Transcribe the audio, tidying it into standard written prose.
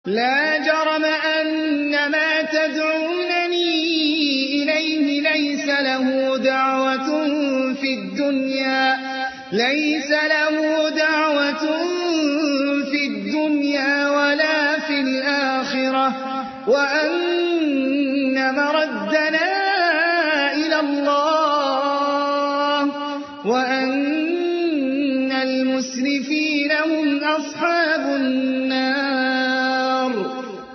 لا جرم أن ما تدعونني إليه ليس له دعوة في الدنيا ولا في الآخرة وأن مردنا إلى الله وأن المسرفين هم أصحاب النار